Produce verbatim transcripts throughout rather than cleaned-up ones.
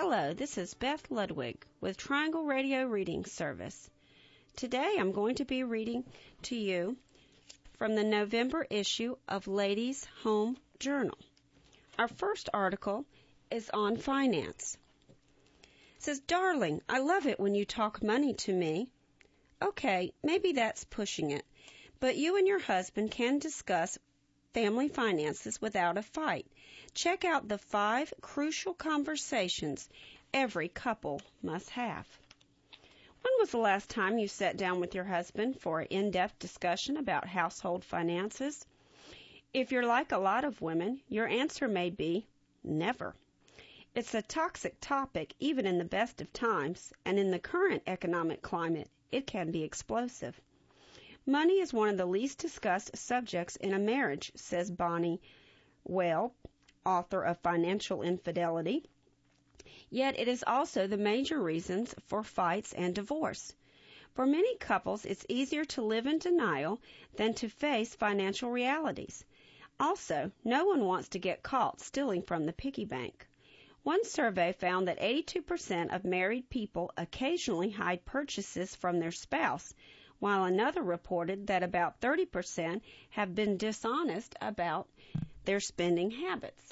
Hello, this is Beth Ludwig with Triangle Radio Reading Service. Today I'm going to be reading to you from the November issue of Ladies' Home Journal. Our first article is on finance. It says, "Darling, I love it when you talk money to me." Okay, maybe that's pushing it, but you and your husband can discuss family finances without a fight. Check out the five crucial conversations every couple must have. When was the last time you sat down with your husband for an in-depth discussion about household finances? If you're like a lot of women, your answer may be never. It's a toxic topic even in the best of times, and in the current economic climate, it can be explosive. Money is one of the least discussed subjects in a marriage, says Bonnie Well, author of Financial Infidelity. Yet it is also the major reasons for fights and divorce. For many couples, it's easier to live in denial than to face financial realities. Also, no one wants to get caught stealing from the piggy bank. One survey found that eighty-two percent of married people occasionally hide purchases from their spouse, while another reported that about thirty percent have been dishonest about their spending habits.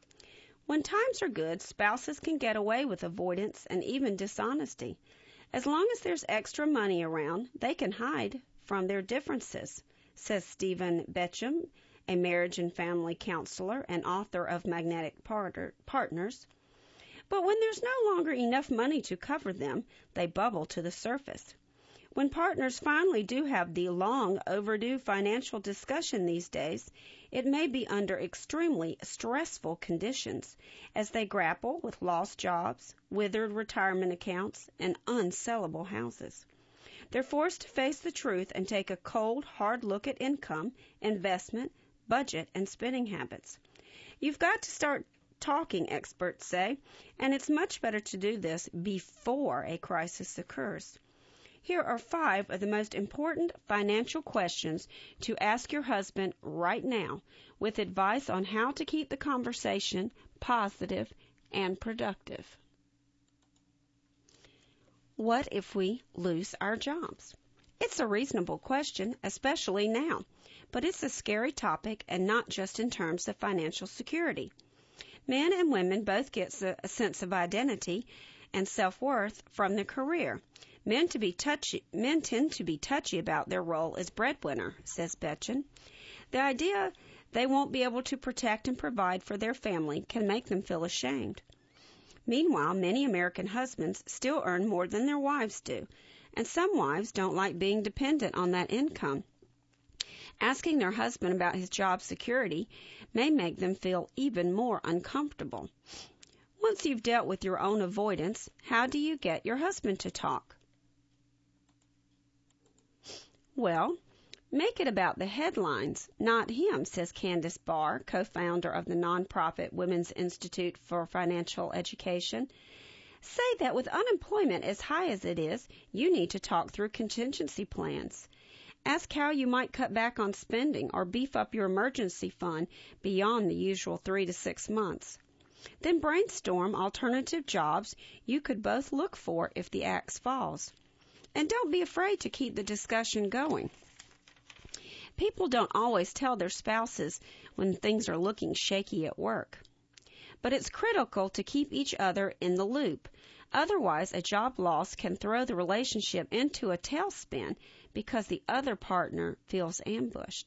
When times are good, spouses can get away with avoidance and even dishonesty. As long as there's extra money around, they can hide from their differences, says Stephen Betcham, a marriage and family counselor and author of Magnetic Partners. But when there's no longer enough money to cover them, they bubble to the surface. When partners finally do have the long overdue financial discussion these days, it may be under extremely stressful conditions as they grapple with lost jobs, withered retirement accounts, and unsellable houses. They're forced to face the truth and take a cold, hard look at income, investment, budget, and spending habits. You've got to start talking, experts say, and it's much better to do this before a crisis occurs. Here are five of the most important financial questions to ask your husband right now, with advice on how to keep the conversation positive and productive. What if we lose our jobs? It's a reasonable question, especially now, but it's a scary topic, and not just in terms of financial security. Men and women both get a sense of identity and self-worth from their career. Men, to be touchy, men tend to be touchy about their role as breadwinner, says Betchen. The idea they won't be able to protect and provide for their family can make them feel ashamed. Meanwhile, many American husbands still earn more than their wives do, and some wives don't like being dependent on that income. Asking their husband about his job security may make them feel even more uncomfortable. Once you've dealt with your own avoidance, how do you get your husband to talk? Well, make it about the headlines, not him, says Candace Barr, co-founder of the nonprofit Women's Institute for Financial Education. Say that with unemployment as high as it is, you need to talk through contingency plans. Ask how you might cut back on spending or beef up your emergency fund beyond the usual three to six months. Then brainstorm alternative jobs you could both look for if the axe falls. And don't be afraid to keep the discussion going. People don't always tell their spouses when things are looking shaky at work. But it's critical to keep each other in the loop. Otherwise, a job loss can throw the relationship into a tailspin because the other partner feels ambushed.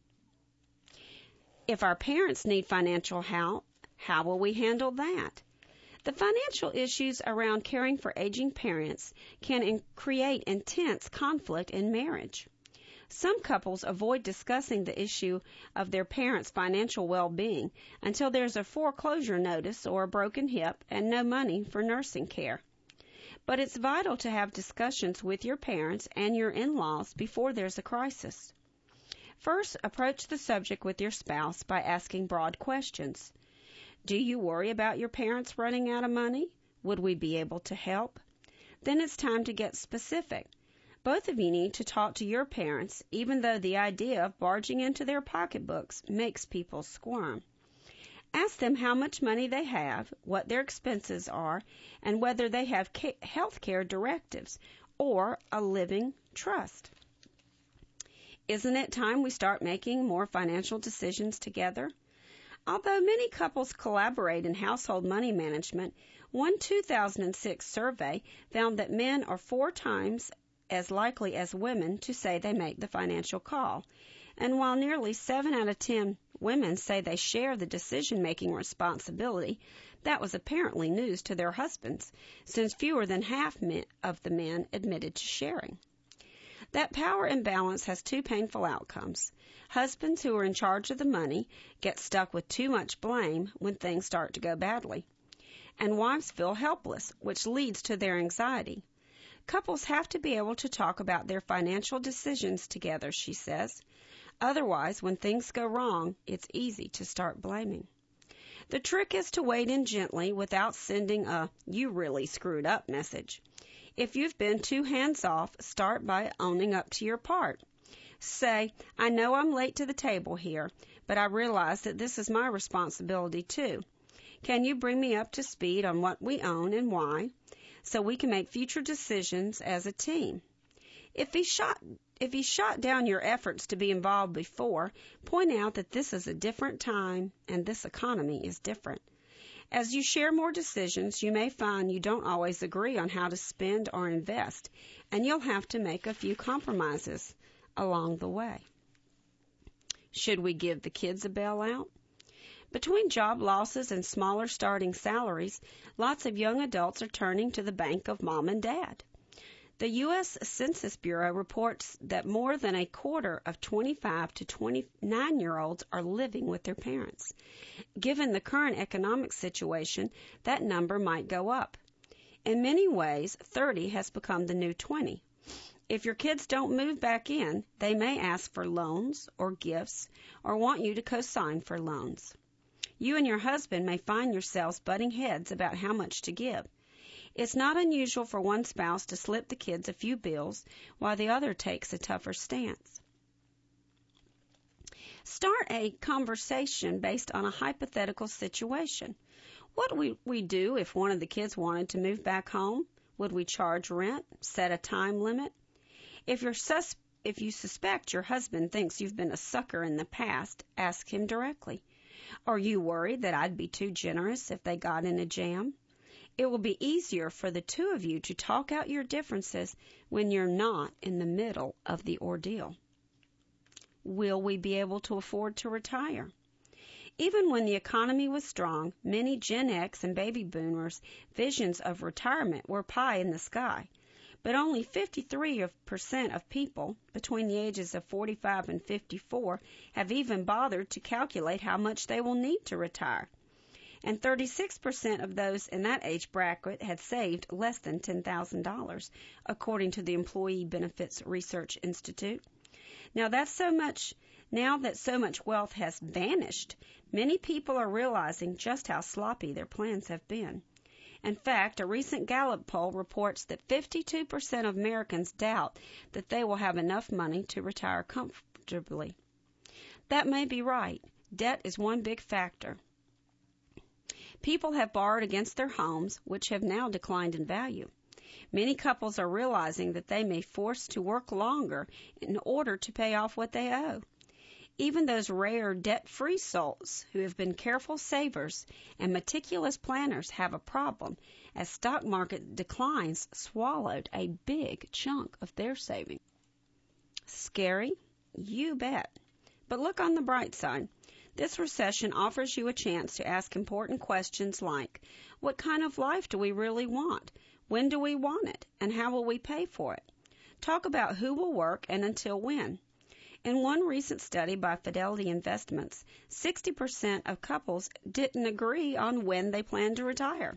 If our parents need financial help, how will we handle that? The financial issues around caring for aging parents can in- create intense conflict in marriage. Some couples avoid discussing the issue of their parents' financial well-being until there's a foreclosure notice or a broken hip and no money for nursing care. But it's vital to have discussions with your parents and your in-laws before there's a crisis. First, approach the subject with your spouse by asking broad questions. Do you worry about your parents running out of money? Would we be able to help? Then it's time to get specific. Both of you need to talk to your parents, even though the idea of barging into their pocketbooks makes people squirm. Ask them how much money they have, what their expenses are, and whether they have health care directives or a living trust. Isn't it time we start making more financial decisions together? Although many couples collaborate in household money management, one two thousand six survey found that men are four times as likely as women to say they make the financial call. And while nearly seven out of ten women say they share the decision-making responsibility, that was apparently news to their husbands, since fewer than half of the men admitted to sharing. That power imbalance has two painful outcomes. Husbands who are in charge of the money get stuck with too much blame when things start to go badly. And wives feel helpless, which leads to their anxiety. Couples have to be able to talk about their financial decisions together, she says. Otherwise, when things go wrong, it's easy to start blaming. The trick is to wade in gently without sending a "you really screwed up" message. If you've been too hands-off, start by owning up to your part. Say, "I know I'm late to the table here, but I realize that this is my responsibility too. Can you bring me up to speed on what we own and why, so we can make future decisions as a team?" If he shot If he shot down your efforts to be involved before, point out that this is a different time and this economy is different. As you share more decisions, you may find you don't always agree on how to spend or invest, and you'll have to make a few compromises along the way. Should we give the kids a bailout? Between job losses and smaller starting salaries, lots of young adults are turning to the bank of mom and dad. The U S Census Bureau reports that more than a quarter of twenty-five to twenty-nine-year-olds are living with their parents. Given the current economic situation, that number might go up. In many ways, thirty has become the new twenty. If your kids don't move back in, they may ask for loans or gifts or want you to co-sign for loans. You and your husband may find yourselves butting heads about how much to give. It's not unusual for one spouse to slip the kids a few bills while the other takes a tougher stance. Start a conversation based on a hypothetical situation. What would we do if one of the kids wanted to move back home? Would we charge rent? Set a time limit? If you're sus- if you suspect your husband thinks you've been a sucker in the past, ask him directly. Are you worried that I'd be too generous if they got in a jam? It will be easier for the two of you to talk out your differences when you're not in the middle of the ordeal. Will we be able to afford to retire? Even when the economy was strong, many Gen X and baby boomers' visions of retirement were pie in the sky. But only fifty-three percent of people between the ages of forty-five and fifty-four have even bothered to calculate how much they will need to retire. And thirty-six percent of those in that age bracket had saved less than ten thousand dollars, according to the Employee Benefits Research Institute. Now that's so much. Now that so much wealth has vanished, many people are realizing just how sloppy their plans have been. In fact, a recent Gallup poll reports that fifty-two percent of Americans doubt that they will have enough money to retire comfortably. That may be right. Debt is one big factor. People have borrowed against their homes, which have now declined in value. Many couples are realizing that they may be forced to work longer in order to pay off what they owe. Even those rare debt-free souls who have been careful savers and meticulous planners have a problem, as stock market declines swallowed a big chunk of their savings. Scary? You bet. But look on the bright side. This recession offers you a chance to ask important questions like, what kind of life do we really want? When do we want it? And how will we pay for it? Talk about who will work and until when. In one recent study by Fidelity Investments, sixty percent of couples didn't agree on when they plan to retire.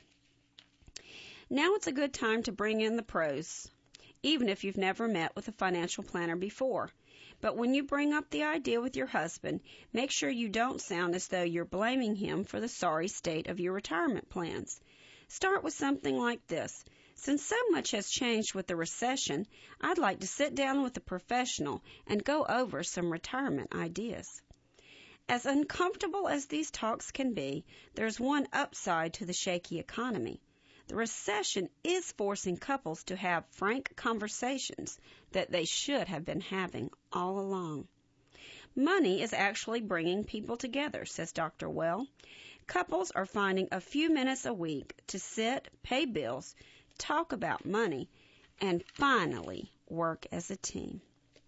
Now it's a good time to bring in the pros, even if you've never met with a financial planner before. But when you bring up the idea with your husband, make sure you don't sound as though you're blaming him for the sorry state of your retirement plans. Start with something like this. Since so much has changed with the recession, I'd like to sit down with a professional and go over some retirement ideas. As uncomfortable as these talks can be, there's one upside to the shaky economy. The recession is forcing couples to have frank conversations that they should have been having all along. Money is actually bringing people together, says Doctor Well. Couples are finding a few minutes a week to sit, pay bills, talk about money, and finally work as a team.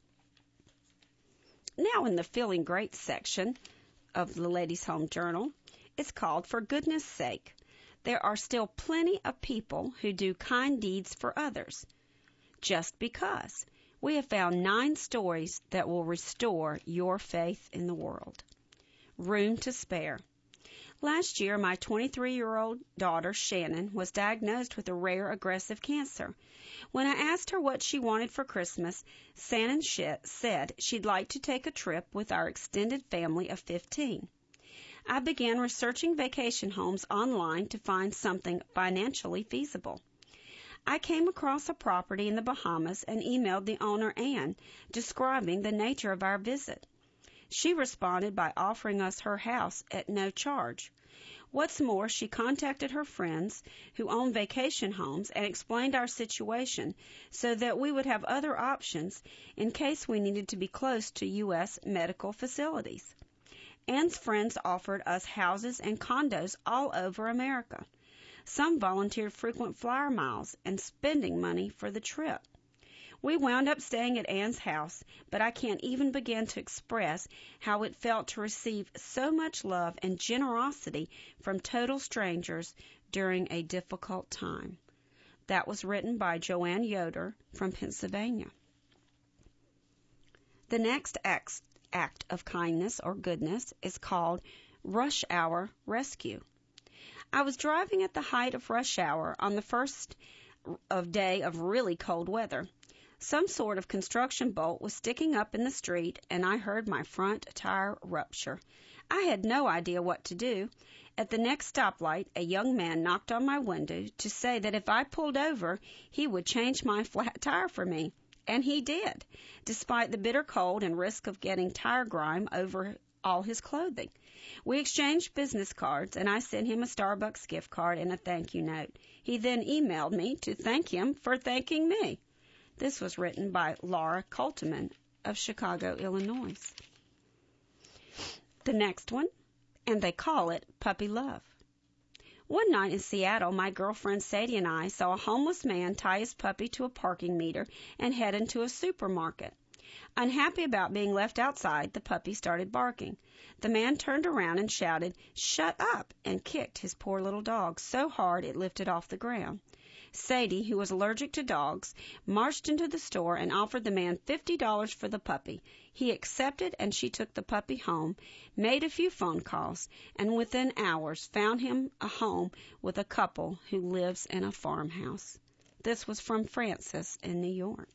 Now in the Feeling Great section of the Ladies' Home Journal, it's called For Goodness Sake. There are still plenty of people who do kind deeds for others. Just because. We have found nine stories that will restore your faith in the world. Room to spare. Last year, my twenty-three-year-old daughter, Shannon, was diagnosed with a rare aggressive cancer. When I asked her what she wanted for Christmas, Shannon said she'd like to take a trip with our extended family of fifteen. I began researching vacation homes online to find something financially feasible. I came across a property in the Bahamas and emailed the owner, Anne, describing the nature of our visit. She responded by offering us her house at no charge. What's more, she contacted her friends who own vacation homes and explained our situation so that we would have other options in case we needed to be close to U S medical facilities. Anne's friends offered us houses and condos all over America. Some volunteered frequent flyer miles and spending money for the trip. We wound up staying at Anne's house, but I can't even begin to express how it felt to receive so much love and generosity from total strangers during a difficult time. That was written by Joanne Yoder from Pennsylvania. The next act, act of kindness or goodness is called Rush Hour Rescue. I was driving at the height of rush hour on the first of day of really cold weather. Some sort of construction bolt was sticking up in the street, and I heard my front tire rupture. I had no idea what to do. At the next stoplight, a young man knocked on my window to say that if I pulled over, he would change my flat tire for me. And he did, despite the bitter cold and risk of getting tire grime over all his clothing. We exchanged business cards, and I sent him a Starbucks gift card and a thank you note. He then emailed me to thank him for thanking me. This was written by Laura Coltman of Chicago, Illinois. The next one, and they call it Puppy Love. One night in Seattle, my girlfriend Sadie and I saw a homeless man tie his puppy to a parking meter and head into a supermarket. Unhappy about being left outside, the puppy started barking. The man turned around and shouted, "Shut up!" and kicked his poor little dog so hard it lifted off the ground. Sadie, who was allergic to dogs, marched into the store and offered the man fifty dollars for the puppy. He accepted, and she took the puppy home, made a few phone calls, and within hours found him a home with a couple who lives in a farmhouse. This was from Francis in New York.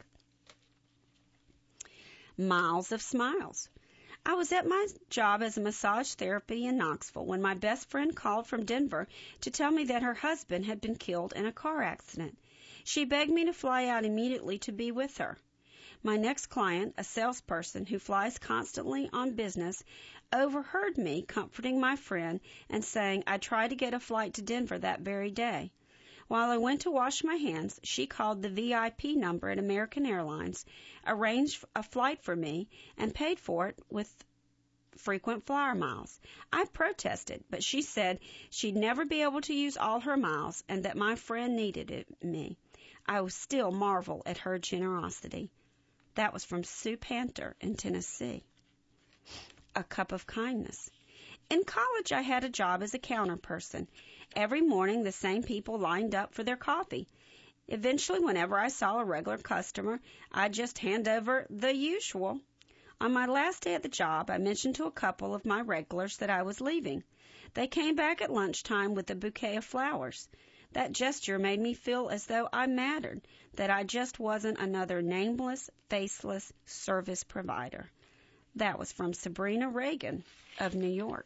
Miles of Smiles. I was at my job as a massage therapy in Knoxville when my best friend called from Denver to tell me that her husband had been killed in a car accident. She begged me to fly out immediately to be with her. My next client, a salesperson who flies constantly on business, overheard me comforting my friend and saying I'd try to get a flight to Denver that very day. While I went to wash my hands, she called the V I P number at American Airlines, arranged a flight for me, and paid for it with frequent flyer miles. I protested, but she said she'd never be able to use all her miles and that my friend needed it, me. I was still marvel at her generosity. That was from Sue Panter in Tennessee. A Cup of Kindness. In college, I had a job as a counter person. Every morning, the same people lined up for their coffee. Eventually, whenever I saw a regular customer, I'd just hand over the usual. On my last day at the job, I mentioned to a couple of my regulars that I was leaving. They came back at lunchtime with a bouquet of flowers. That gesture made me feel as though I mattered, that I just wasn't another nameless, faceless service provider. That was from Sabrina Reagan of New York.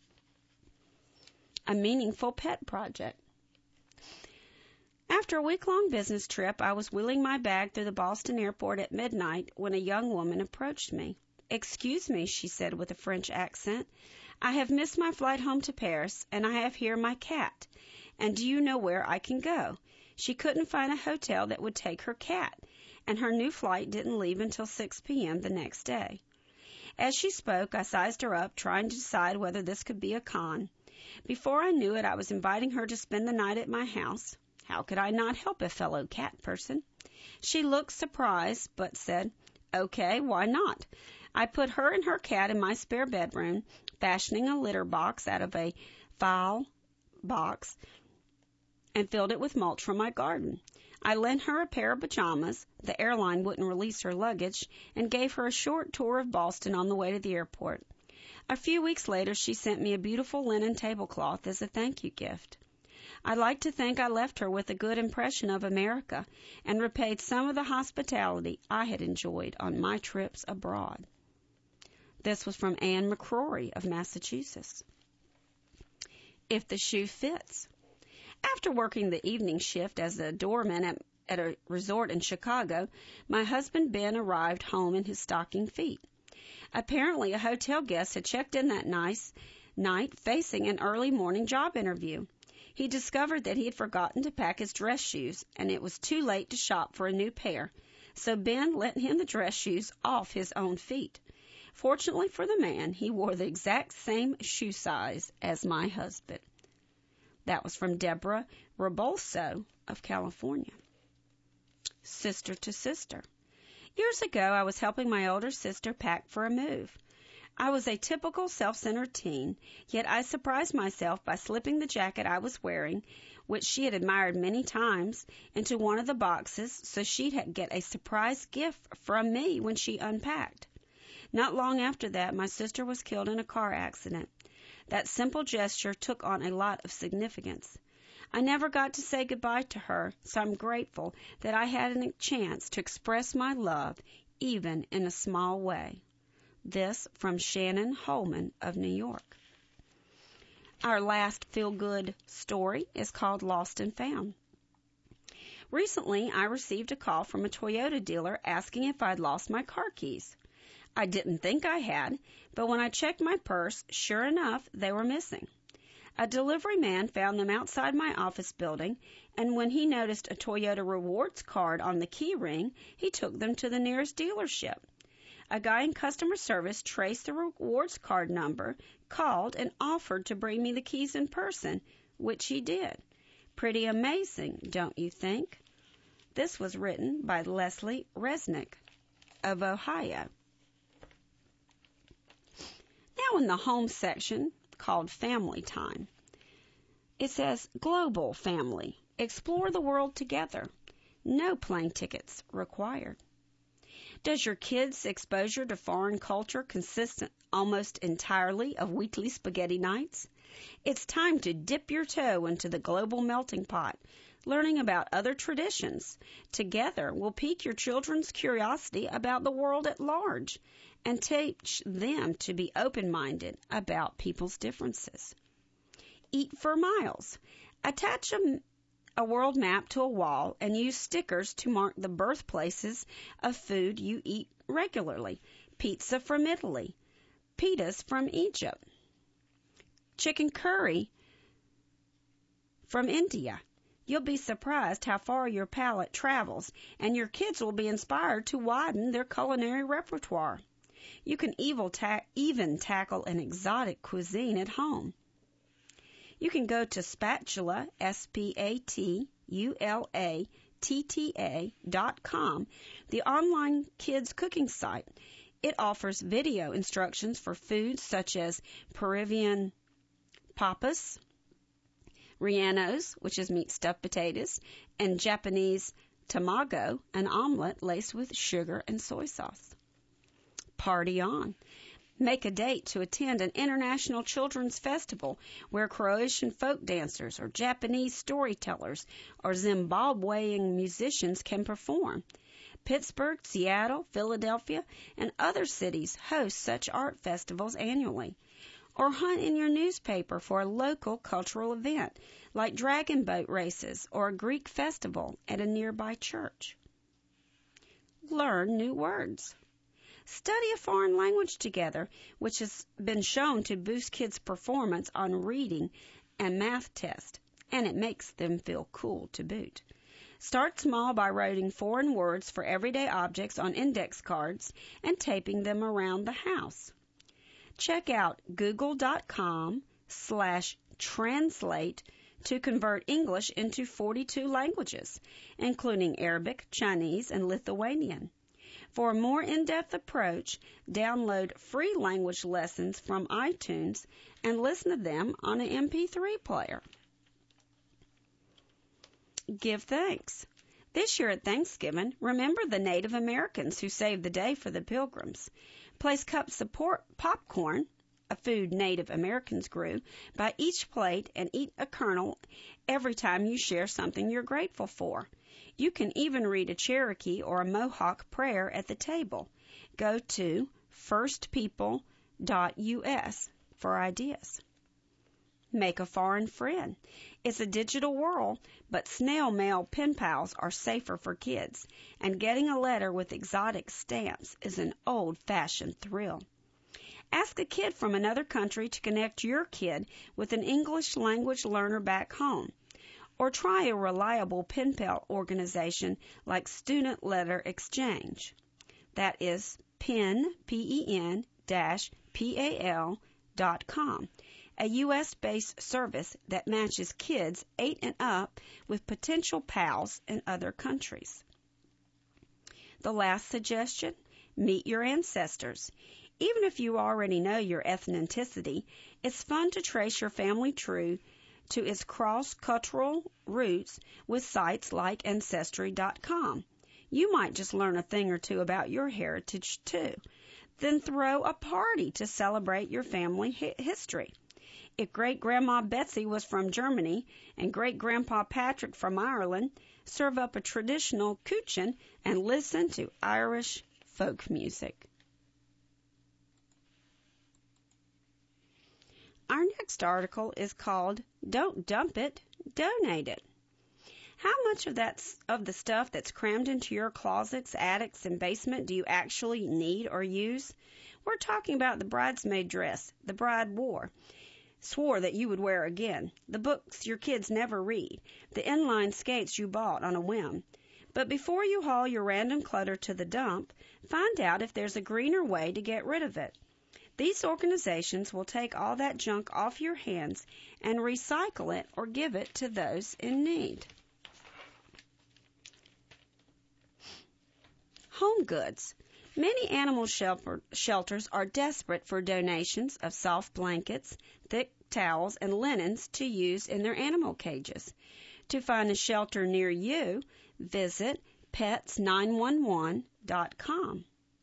A Meaningful Pet Project. After a week-long business trip, I was wheeling my bag through the Boston airport at midnight when a young woman approached me. "Excuse me," she said with a French accent. "I have missed my flight home to Paris, and I have here my cat. And do you know where I can go?" She couldn't find a hotel that would take her cat, and her new flight didn't leave until six p.m. the next day. As she spoke, I sized her up, trying to decide whether this could be a con. Before I knew it, I was inviting her to spend the night at my house. How could I not help a fellow cat person? She looked surprised, but said, "Okay, why not?" I put her and her cat in my spare bedroom, fashioning a litter box out of a file box, and filled it with mulch from my garden. I lent her a pair of pajamas, the airline wouldn't release her luggage, and gave her a short tour of Boston on the way to the airport. A few weeks later, she sent me a beautiful linen tablecloth as a thank you gift. I like to think I left her with a good impression of America and repaid some of the hospitality I had enjoyed on my trips abroad. This was from Anne McCrory of Massachusetts. If the shoe fits. After working the evening shift as a doorman at, at a resort in Chicago, my husband Ben arrived home in his stocking feet. Apparently, a hotel guest had checked in that nice night facing an early morning job interview. He discovered that he had forgotten to pack his dress shoes, and it was too late to shop for a new pair, so Ben lent him the dress shoes off his own feet. Fortunately for the man, he wore the exact same shoe size as my husband. That was from Deborah Rebolso of California. Sister to sister. Years ago, I was helping my older sister pack for a move. I was a typical self-centered teen, yet I surprised myself by slipping the jacket I was wearing, which she had admired many times, into one of the boxes so she'd get a surprise gift from me when she unpacked. Not long after that, my sister was killed in a car accident. That simple gesture took on a lot of significance. I never got to say goodbye to her, so I'm grateful that I had a chance to express my love, even in a small way. This from Shannon Holman of New York. Our last feel-good story is called Lost and Found. Recently, I received a call from a Toyota dealer asking if I'd lost my car keys. I didn't think I had, but when I checked my purse, sure enough, they were missing. A delivery man found them outside my office building, and when he noticed a Toyota Rewards card on the key ring, he took them to the nearest dealership. A guy in customer service traced the Rewards card number, called, and offered to bring me the keys in person, which he did. Pretty amazing, don't you think? This was written by Leslie Resnick of Ohio. Now in the home section, called Family Time, it says, Global Family. Explore the world together. No plane tickets required. Does your kids' exposure to foreign culture consist almost entirely of weekly spaghetti nights? It's time to dip your toe into the global melting pot, learning about other traditions. Together, we'll pique your children's curiosity about the world at large and teach them to be open-minded about people's differences. Eat for miles. Attach a, a world map to a wall and use stickers to mark the birthplaces of food you eat regularly. Pizza from Italy. Pitas from Egypt. Chicken curry from India. You'll be surprised how far your palate travels, and your kids will be inspired to widen their culinary repertoire. You can ta- even tackle an exotic cuisine at home. You can go to Spatula, S P A T U L A T T A dot com, the online kids cooking site. It offers video instructions for foods such as Peruvian papas, Rianos, which is meat stuffed potatoes, and Japanese tamago, an omelet laced with sugar and soy sauce. Party on. Make a date to attend an international children's festival where Croatian folk dancers or Japanese storytellers or Zimbabwean musicians can perform. Pittsburgh, Seattle, Philadelphia, and other cities host such art festivals annually. Or hunt in your newspaper for a local cultural event like dragon boat races or a Greek festival at a nearby church. Learn new words. Study a foreign language together, which has been shown to boost kids' performance on reading and math tests, and it makes them feel cool to boot. Start small by writing foreign words for everyday objects on index cards and taping them around the house. Check out google.com slash translate to convert English into forty-two languages, including Arabic, Chinese, and Lithuanian. For a more in-depth approach, download free language lessons from iTunes and listen to them on an M P three player. Give thanks. This year at Thanksgiving, remember the Native Americans who saved the day for the Pilgrims. Place cups of por- popcorn, a food Native Americans grew, by each plate and eat a kernel every time you share something you're grateful for. You can even read a Cherokee or a Mohawk prayer at the table. Go to first people dot U S for ideas. Make a foreign friend. It's a digital world, but snail mail pen pals are safer for kids, and getting a letter with exotic stamps is an old-fashioned thrill. Ask a kid from another country to connect your kid with an English language learner back home. Or try a reliable pen pal organization like Student Letter Exchange. That is pen, P E N, dash, P A L dot com, a U S-based service that matches kids eight and up with potential pals in other countries. The last suggestion, meet your ancestors. Even if you already know your ethnicity, it's fun to trace your family tree to its cross-cultural roots with sites like Ancestry dot com. You might just learn a thing or two about your heritage, too. Then throw a party to celebrate your family hi- history. If Great-Grandma Betsy was from Germany and Great-Grandpa Patrick from Ireland, serve up a traditional cúchin and listen to Irish folk music. Our next article is called Don't Dump It, Donate It. How much of that of the stuff that's crammed into your closets, attics, and basement do you actually need or use? We're talking about the bridesmaid dress the bride wore, swore that you would wear again, the books your kids never read, the inline skates you bought on a whim. But before you haul your random clutter to the dump, find out if there's a greener way to get rid of it. These organizations will take all that junk off your hands and recycle it or give it to those in need. Home goods. Many animal shelter, shelters are desperate for donations of soft blankets, thick towels, and linens to use in their animal cages. To find a shelter near you, visit pets nine one one dot com.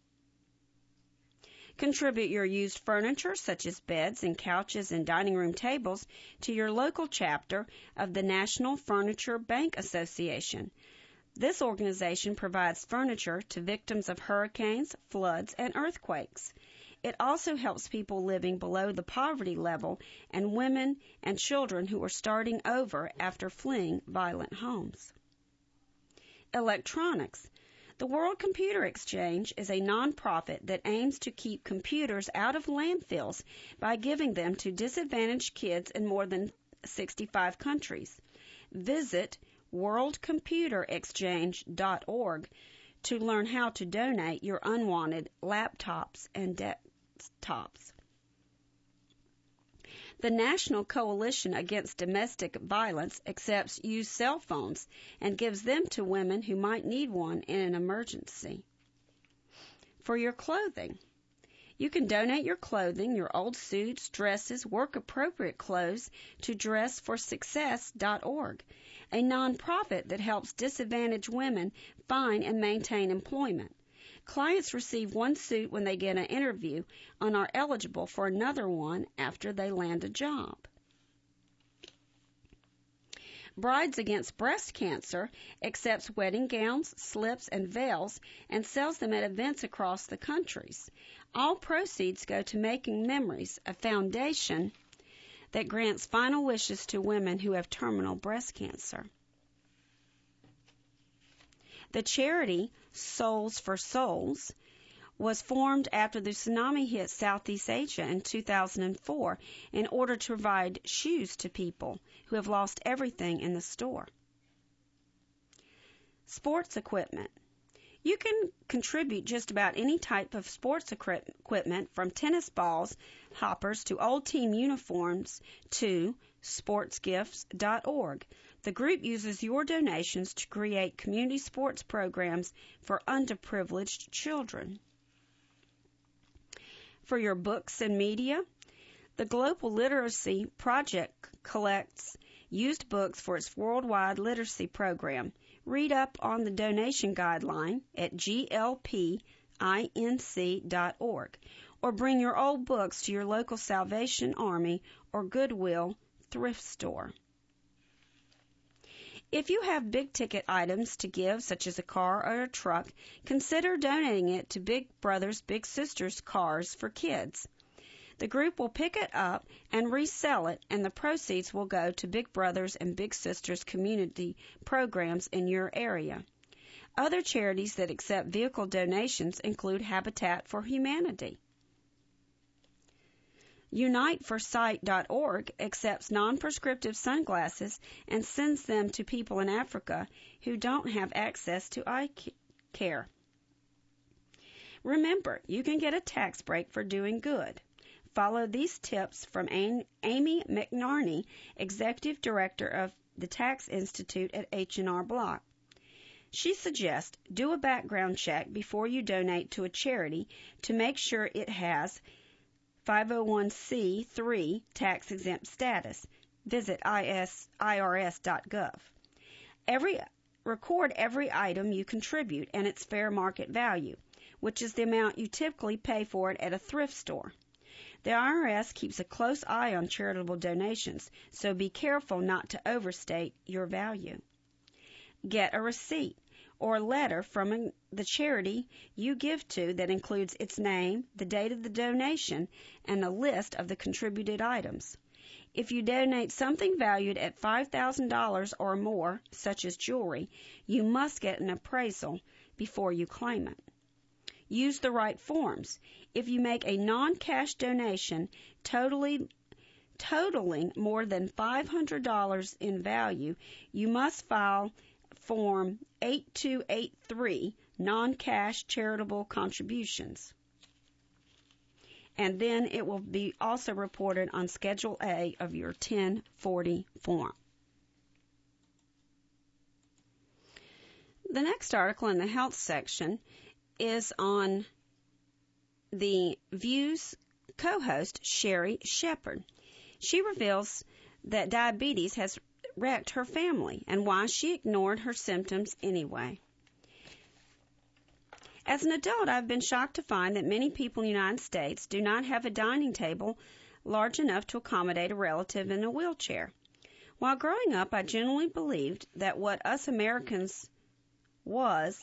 Contribute your used furniture, such as beds and couches and dining room tables, to your local chapter of the National Furniture Bank Association. This organization provides furniture to victims of hurricanes, floods, and earthquakes. It also helps people living below the poverty level and women and children who are starting over after fleeing violent homes. Electronics. The World Computer Exchange is a nonprofit that aims to keep computers out of landfills by giving them to disadvantaged kids in more than sixty-five countries. Visit world computer exchange dot org to learn how to donate your unwanted laptops and desktops. The National Coalition Against Domestic Violence accepts used cell phones and gives them to women who might need one in an emergency. For your clothing. You can donate your clothing, your old suits, dresses, work-appropriate clothes to dress for success dot org, a nonprofit that helps disadvantaged women find and maintain employment. Clients receive one suit when they get an interview and are eligible for another one after they land a job. Brides Against Breast Cancer accepts wedding gowns, slips, and veils and sells them at events across the countries. All proceeds go to Making Memories, a foundation that grants final wishes to women who have terminal breast cancer. The charity Souls for Souls was formed after the tsunami hit Southeast Asia in two thousand four in order to provide shoes to people who have lost everything in the store. Sports equipment. You can contribute just about any type of sports equipment, from tennis balls, hoppers, to old team uniforms, to sports gifts dot org. The group uses your donations to create community sports programs for underprivileged children. For your books and media, the Global Literacy Project collects used books for its worldwide literacy program. Read up on the donation guideline at G L P inc dot org, or bring your old books to your local Salvation Army or Goodwill thrift store. If you have big-ticket items to give, such as a car or a truck, consider donating it to Big Brothers Big Sisters Cars for Kids. The group will pick it up and resell it, and the proceeds will go to Big Brothers and Big Sisters community programs in your area. Other charities that accept vehicle donations include Habitat for Humanity. Unite for Sight dot org accepts non-prescriptive sunglasses and sends them to people in Africa who don't have access to eye care. Remember, you can get a tax break for doing good. Follow these tips from Amy McNarney, Executive Director of the Tax Institute at H and R Block. She suggests do a background check before you donate to a charity to make sure it has five oh one c three tax-exempt status. Visit I R S dot gov. Every, record every item you contribute and its fair market value, which is the amount you typically pay for it at a thrift store. The I R S keeps a close eye on charitable donations, so be careful not to overstate your value. Get a receipt or letter from the charity you give to that includes its name, the date of the donation, and a list of the contributed items. If you donate something valued at five thousand dollars or more, such as jewelry, you must get an appraisal before you claim it. Use the right forms. If you make a non-cash donation totally, totaling more than five hundred dollars in value, you must file Form eight two eight three, Non-Cash Charitable Contributions. And then it will be also reported on Schedule A of your ten forty form. The next article in the health section is on the Views co-host Sherri Shepherd. She reveals that diabetes has wrecked her family and why she ignored her symptoms anyway. As an adult, I've been shocked to find that many people in the United States do not have a dining table large enough to accommodate a relative in a wheelchair. While growing up, I generally believed that what us Americans was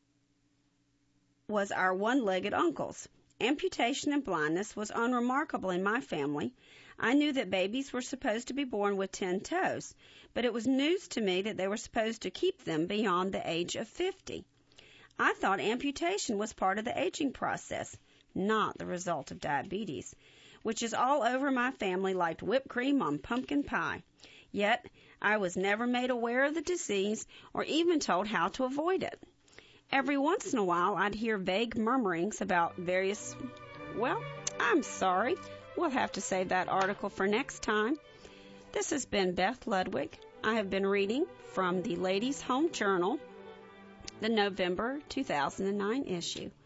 was our one-legged uncles. Amputation and blindness was unremarkable in my family. I knew that babies were supposed to be born with ten toes, but it was news to me that they were supposed to keep them beyond the age of fifty. I thought amputation was part of the aging process, not the result of diabetes, which is all over my family like whipped cream on pumpkin pie. Yet, I was never made aware of the disease or even told how to avoid it. Every once in a while, I'd hear vague murmurings about various, well, I'm sorry. We'll have to save that article for next time. This has been Beth Ludwig. I have been reading from the Ladies' Home Journal, the November two thousand nine issue.